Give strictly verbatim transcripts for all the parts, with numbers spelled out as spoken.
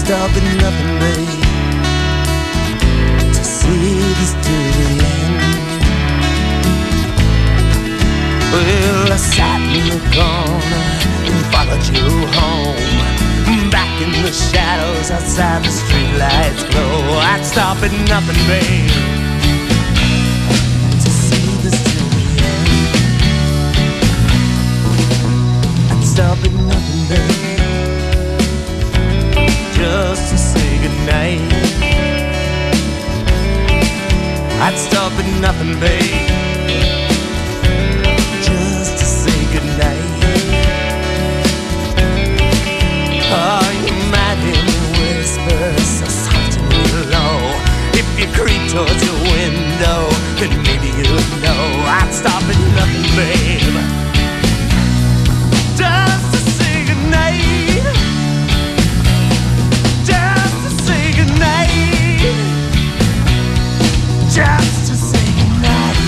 stop at nothing, babe, to see this to the end. Well, I sat in the corner and followed you home, back in the shadows outside the streetlights glow. I'd stop at nothing, babe, to see this to the end. I'd stop at nothing, babe, just to say goodnight. I'd stop at nothing, babe, just to say goodnight. Oh, you might hear me whisper so soft and low. If you creep towards your window, then maybe you'd know. I'd stop at nothing, babe, just to say goodnight. Just to say goodnight. Just to say goodnight.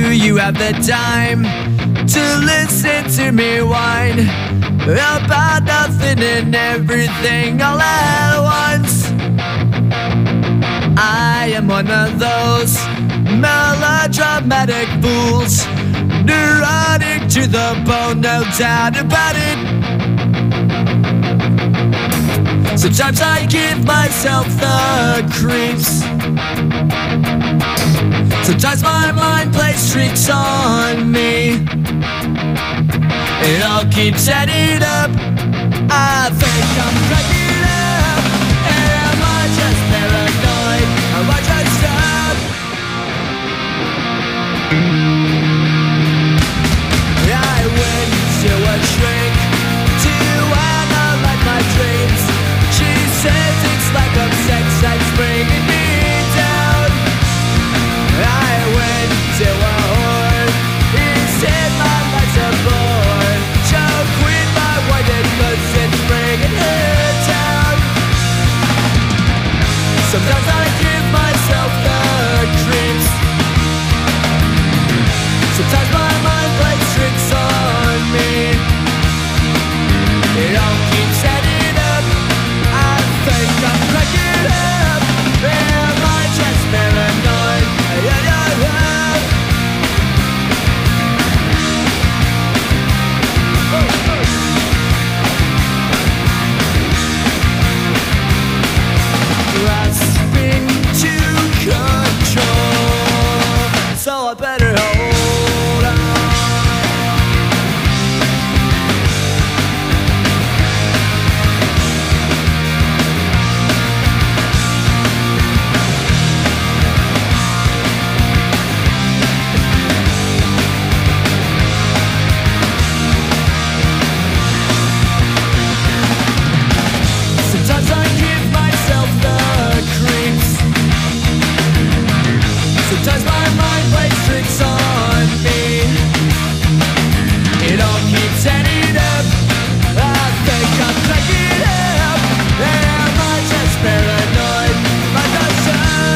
Do you have the time to listen to me whine about nothing and everything all at once? I am one of those melodramatic fools, neurotic to the bone, no doubt about it. Sometimes I give myself the creeps. Sometimes my mind plays tricks on me. It all keeps adding up. I think I'm cracking up. Am I just paranoid? Am I just up? I went to a shrink to analyze my dreams. She says it's like a sex that's bringing me down. I went to a whore. He said my life's a bore. Choke with my whited cause it's bringing her down. Sometimes I give myself the creeps. Sometimes my mind plays tricks on me. It all keeps adding up. I think I'm cracking up. Am I just paranoid? Yeah, yeah, yeah. Grasping to control, so I better hold on. Sometimes I give myself the creeps. Sometimes my mind plays tricks on me. It all keeps adding up. I think I'm cracking up. Am I just paranoid? Am I just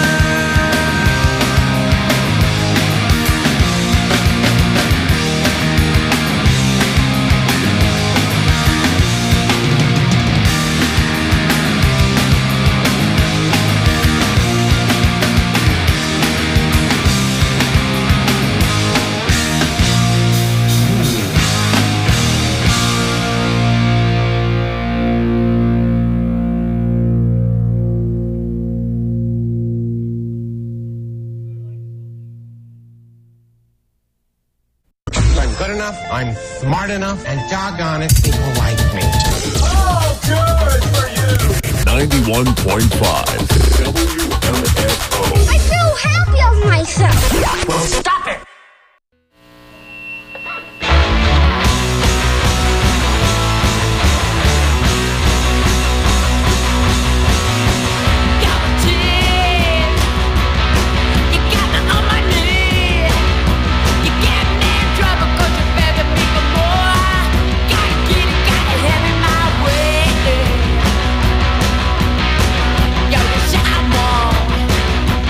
I'm good enough, I'm smart enough, and doggone it, people like me. ninety-one point five W M F O. I feel happy of myself. Well, stop it! Yo,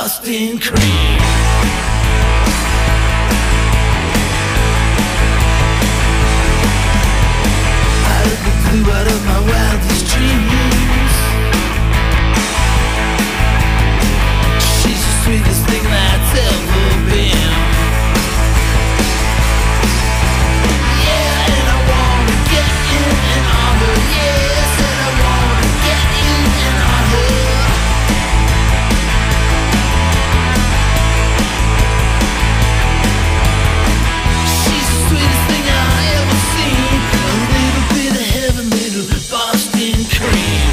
Boston cream. Out of the blue, out of my wildest dreams, she's the sweetest thing that's ever been. Yeah, and I wanna get in and on her. Yes, and I wanna get in and on her. She's the sweetest thing I ever seen. A little bit of heaven, little Boston cream.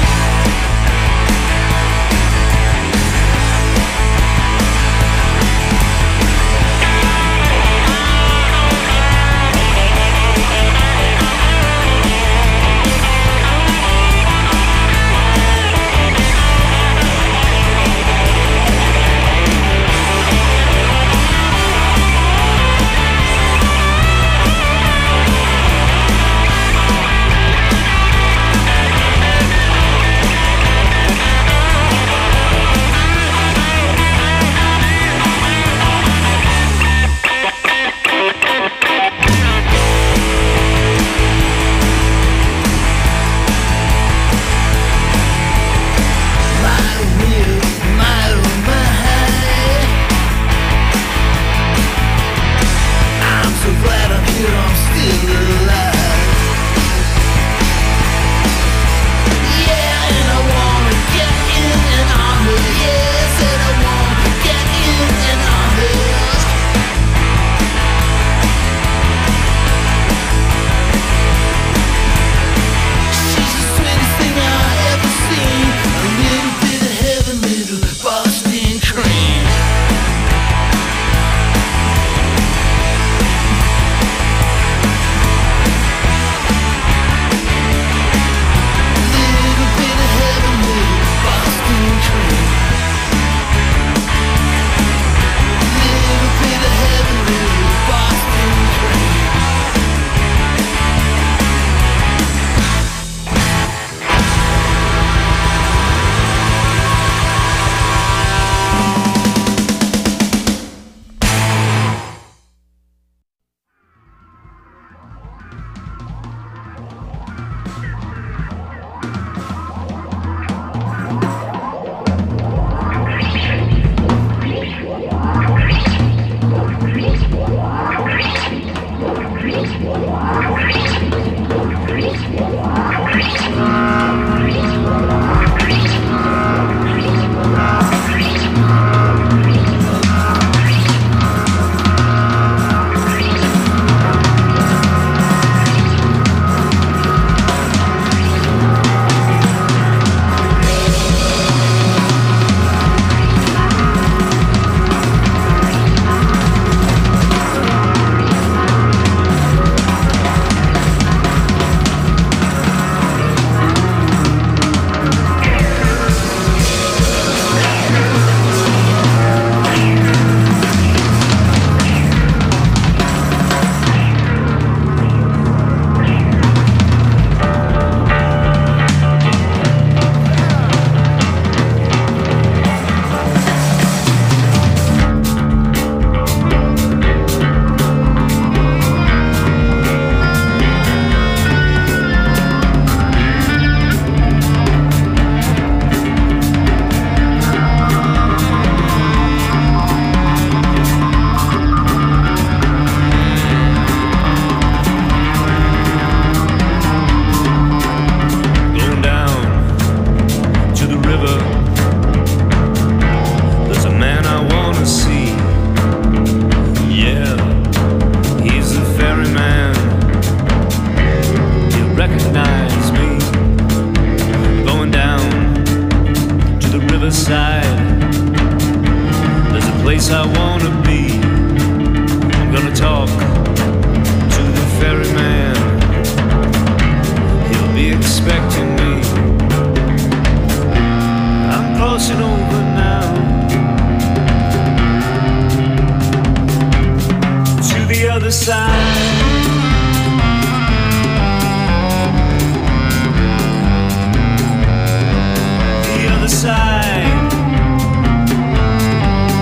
side.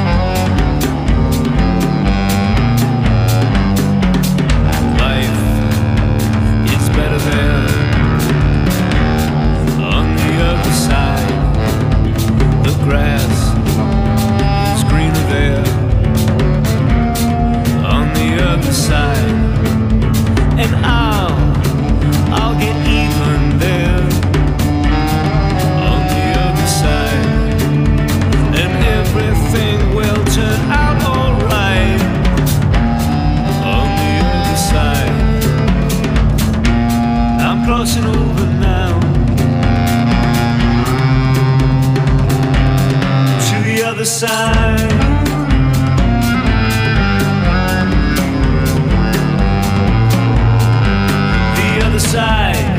side. The other side.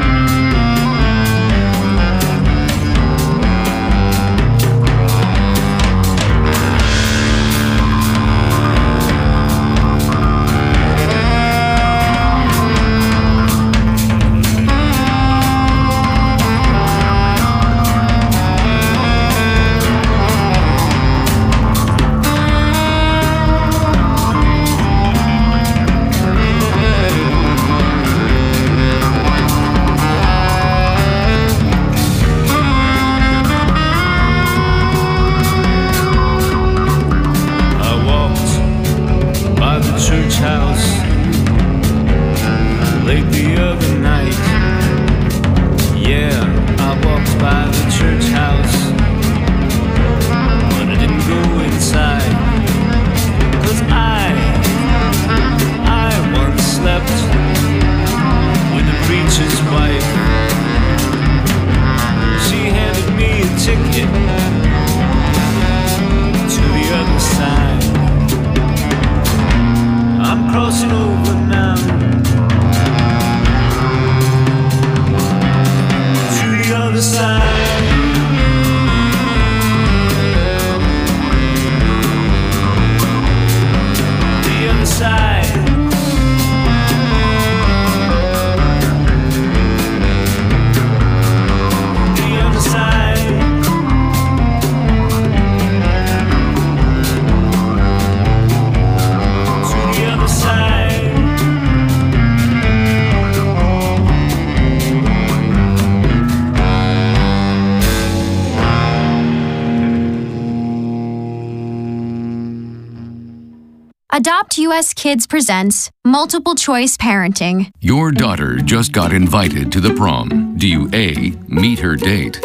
Adopt U S Kids presents Multiple Choice Parenting. Your daughter just got invited to the prom. Do you A, meet her date?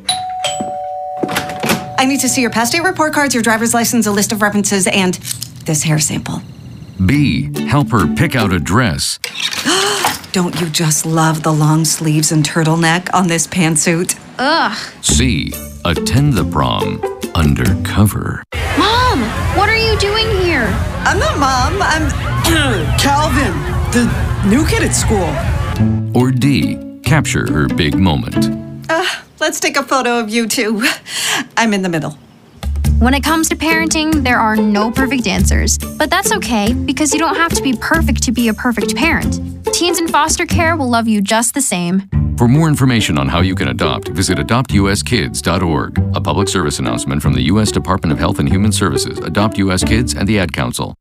I need to see your past date report cards, your driver's license, a list of references, and this hair sample. B, help her pick out a dress. Don't you just love the long sleeves and turtleneck on this pantsuit? Ugh. C, attend the prom undercover. Mom, what are you doing here? I'm not Mom, I'm Calvin, the new kid at school. Or D, capture her big moment. Uh, let's take a photo of you two. I'm in the middle. When it comes to parenting, there are no perfect answers. But that's okay, because you don't have to be perfect to be a perfect parent. Teens in foster care will love you just the same. For more information on how you can adopt, visit adopt u s kids dot org. A public service announcement from the U S Department of Health and Human Services, Adopt U S Kids, and the Ad Council.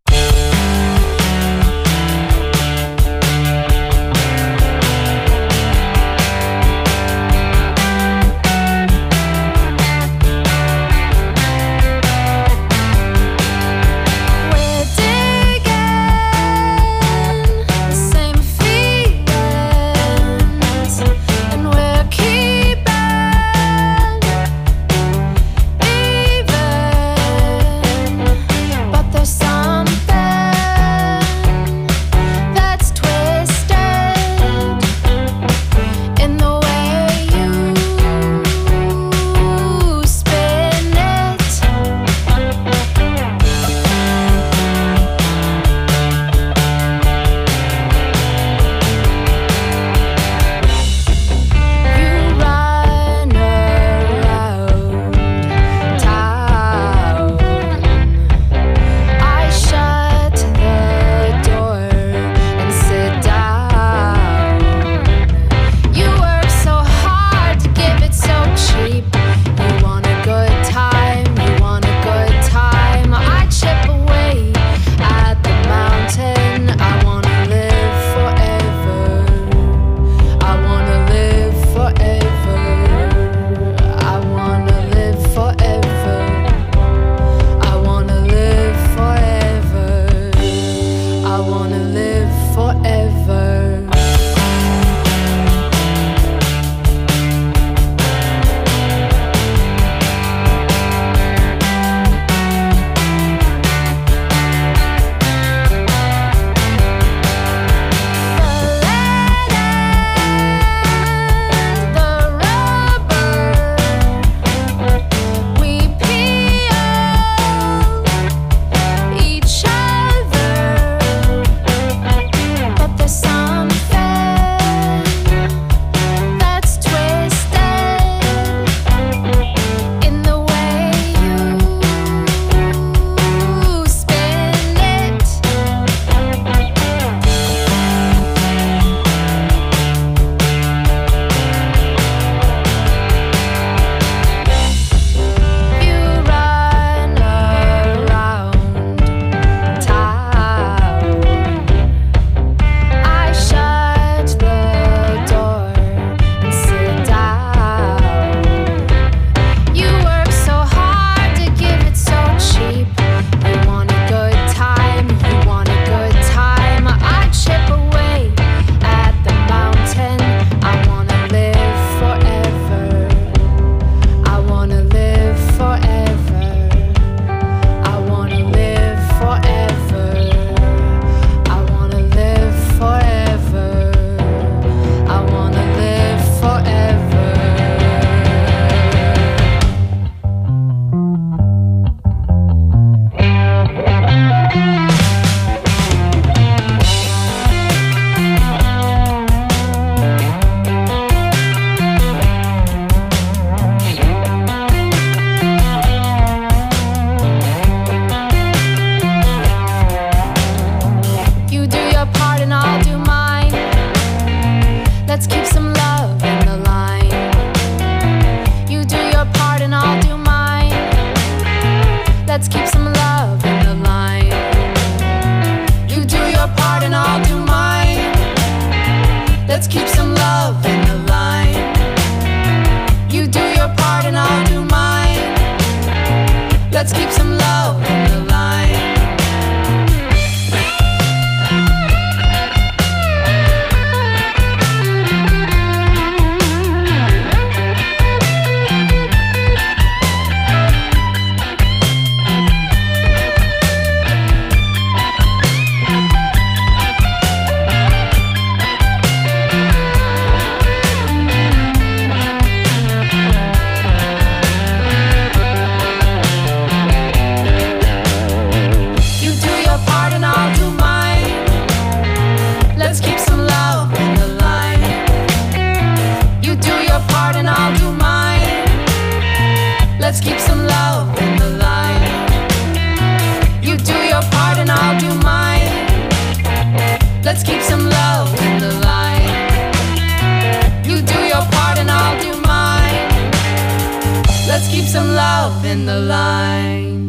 Some Let's keep some love in the line.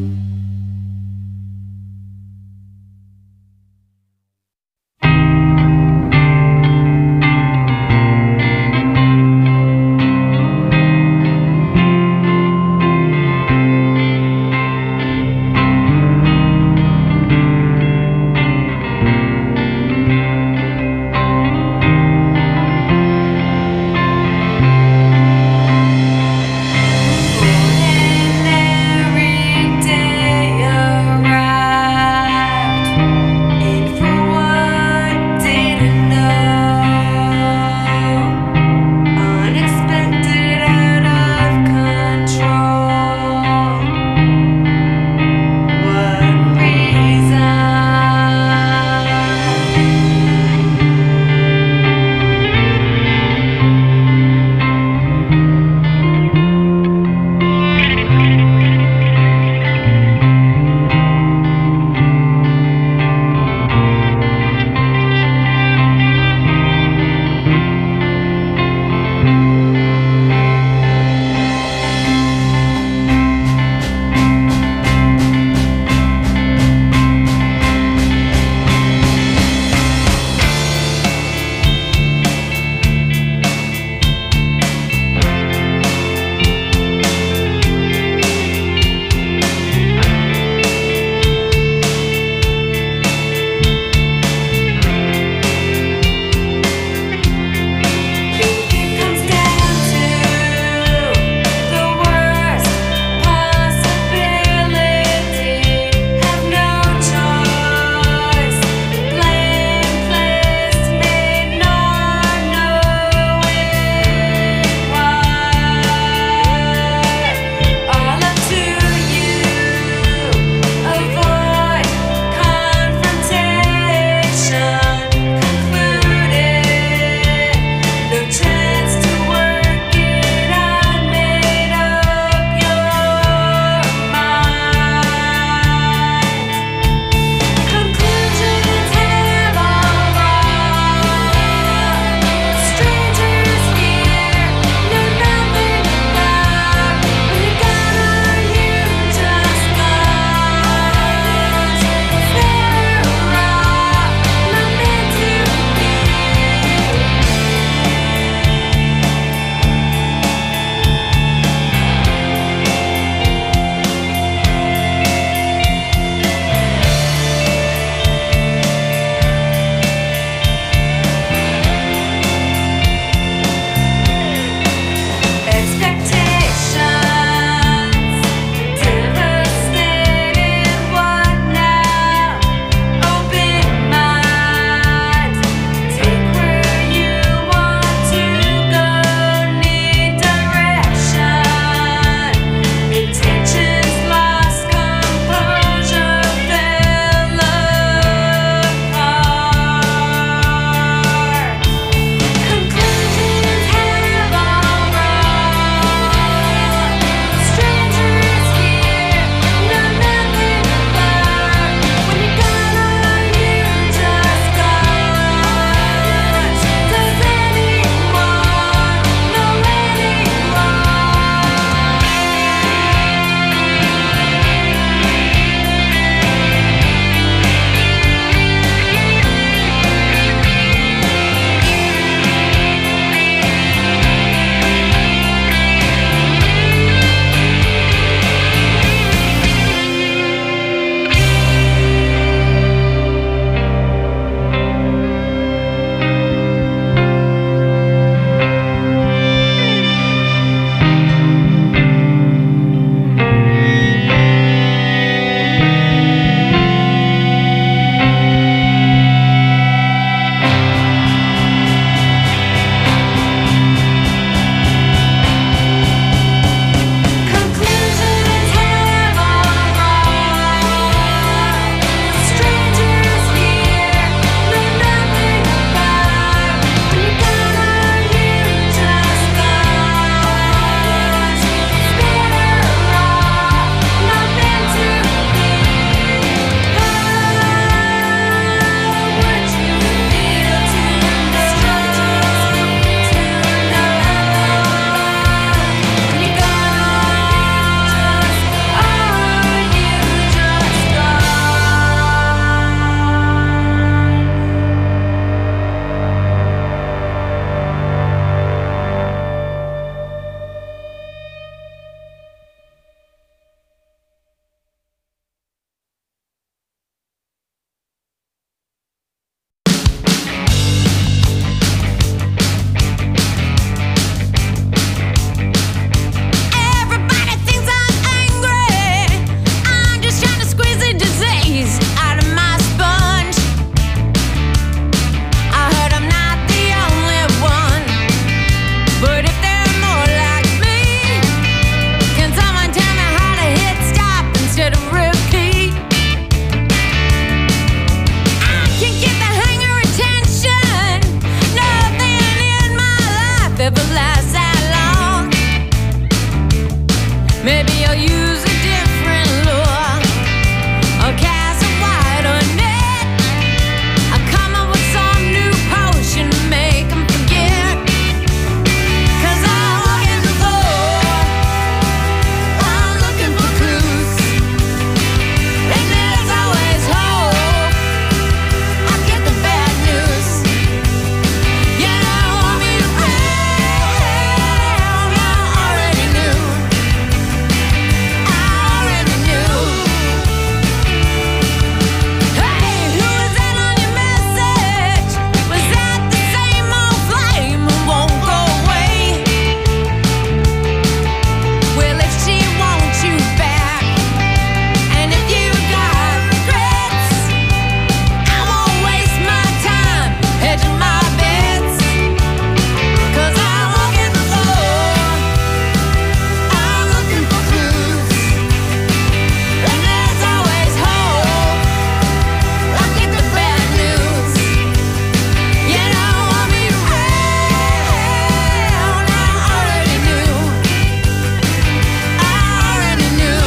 Ordinary day. Maybe I'll use a different lure, or cast a wider net. I'll come up with some new potion to make them forget. 'Cause I walk in the door, I'm looking for clues, and there's always hope. I get the bad news. You don't want me to fail, I already knew. I already knew. Hey, who was that on your message? Was that the same old flame who won't go away? Well, if she wants you back, and if you got regrets, I won't waste my time hedging my bets. 'Cause I walk in the door, I'm looking for clues, and there's always hope. I get the bad news. You don't want me to fail, I already knew. I already knew.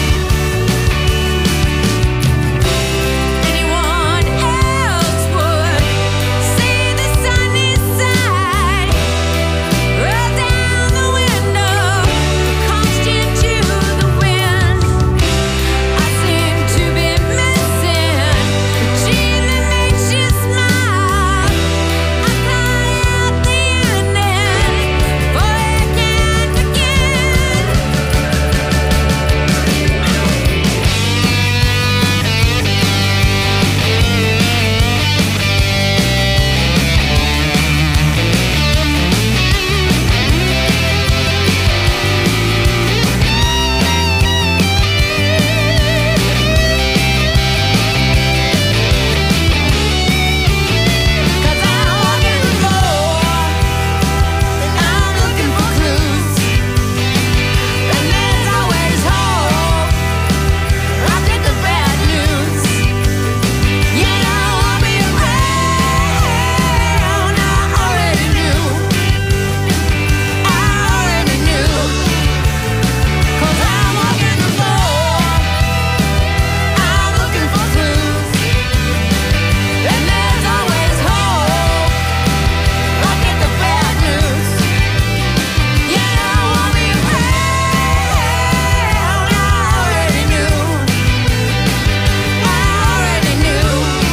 Anyone else would see the sunny side, roll down the window, costume to the wind. I seem to be missing the gene that makes you smile. I cry out the ending for it can't begin. Cause I walk in the door, I'm looking for clues, and there's always hope. I get the bad news. You don't want me around, I already knew. I already knew. 'Cause I walk in the door, I'm looking for clues, and there's always hope. I get the bad news. You don't want me around, I already knew. I already knew.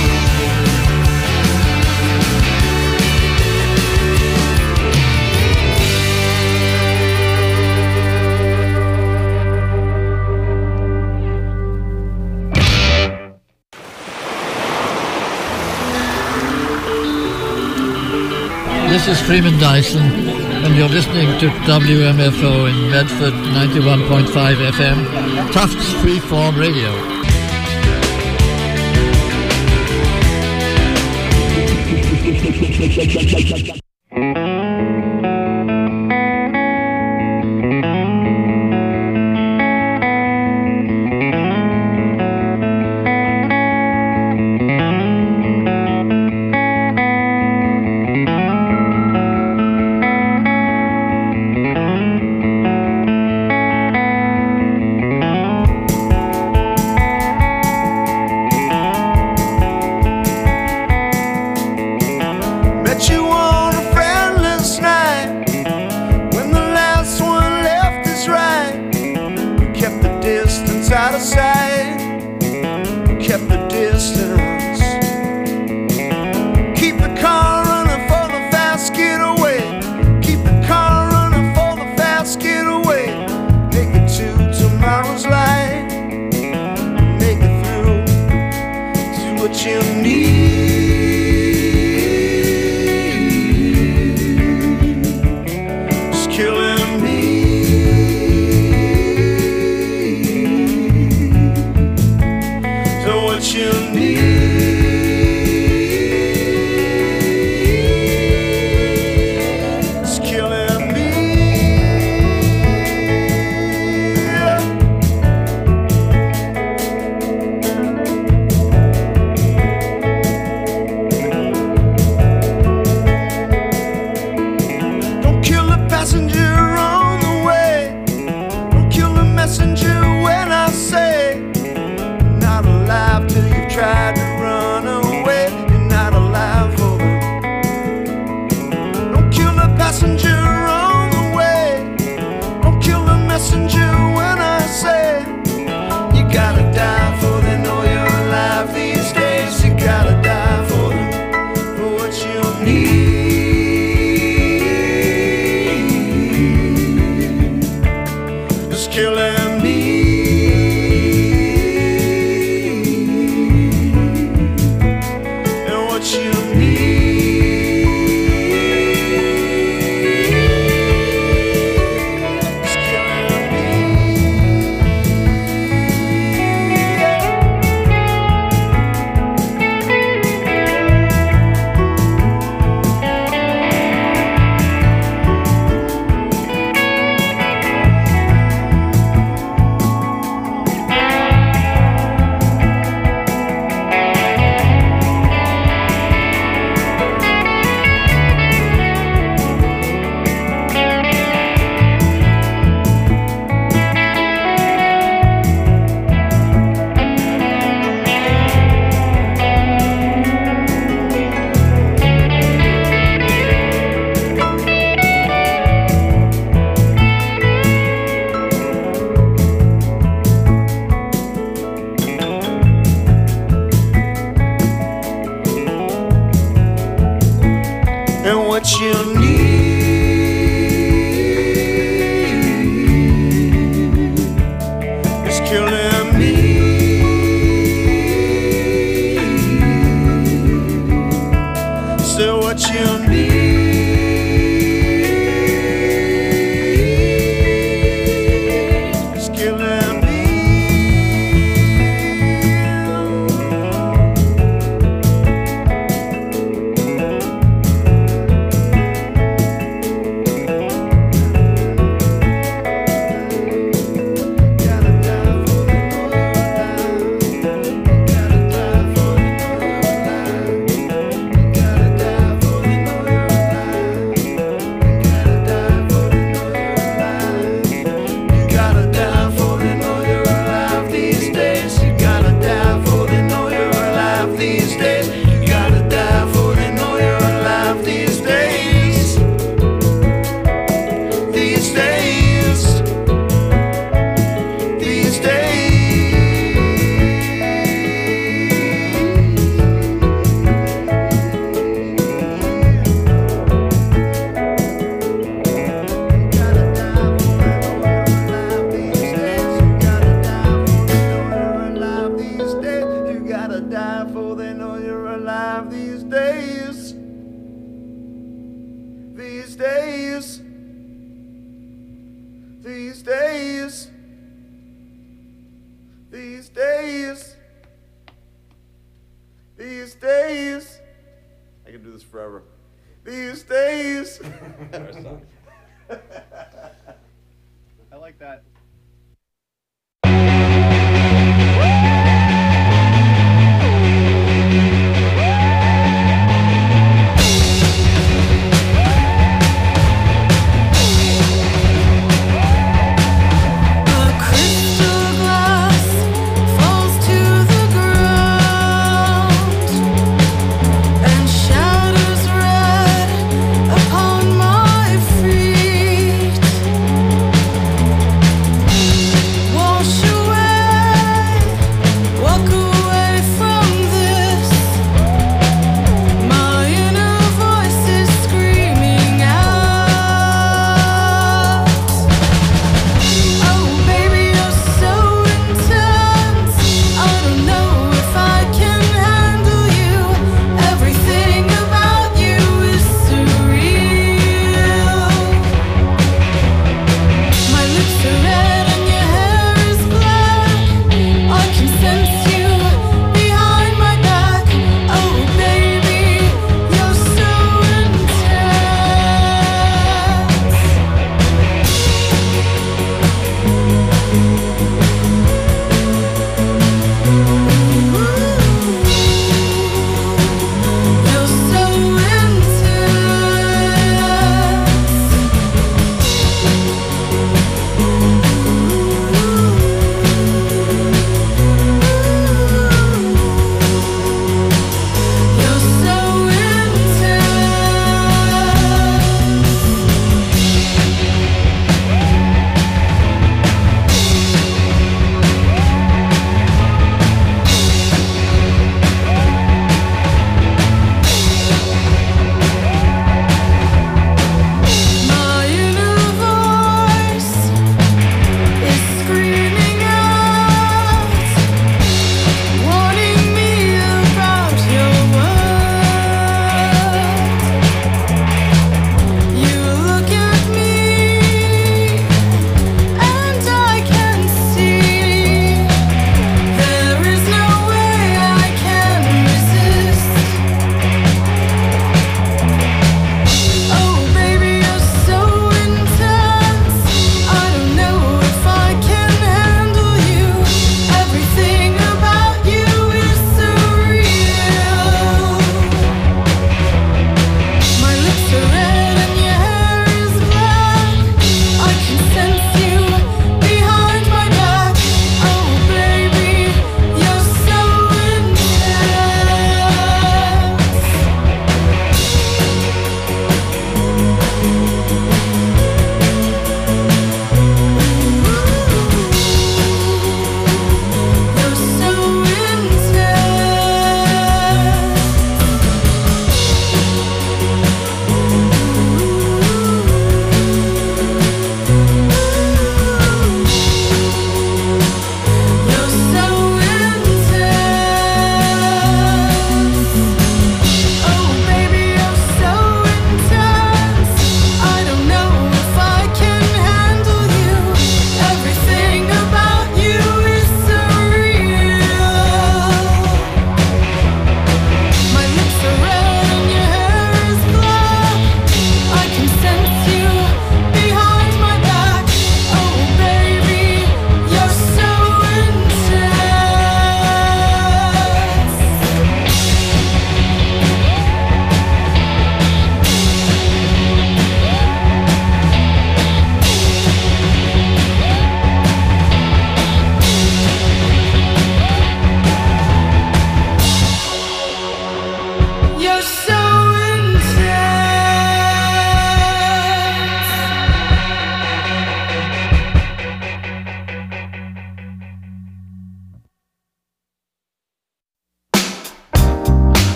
This is Freeman Dyson, and you're listening to W M F O in Medford, ninety-one point five F M, Tufts Freeform Radio. Met you on a friendless night when the last one left his right. We kept the distance out of sight. We kept the distance. Keep the car running for the fast getaway. Keep the car running for the fast getaway. Make it to tomorrow's light. Make it through to what you need. Killing me. So what you need is killing me. messenger when I say you're not alive till you've tried to run away. You're not alive for them. Don't kill the passenger on the way. Don't kill the messenger when I say you gotta die for they know you're alive these days. You gotta die for them, for what you need. Just killing me. And what you need. Just killing me. And what you need is killing me. So what you need is killing me. These days, these days, these days, these days. I can do this forever. These days. I like that. Upon my feet,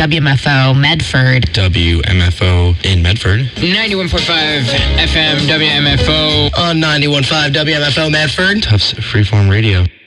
W M F O Medford. W M F O in Medford. ninety-one point five F M W M F O. On ninety-one point five W M F O Medford. Tufts Freeform Radio.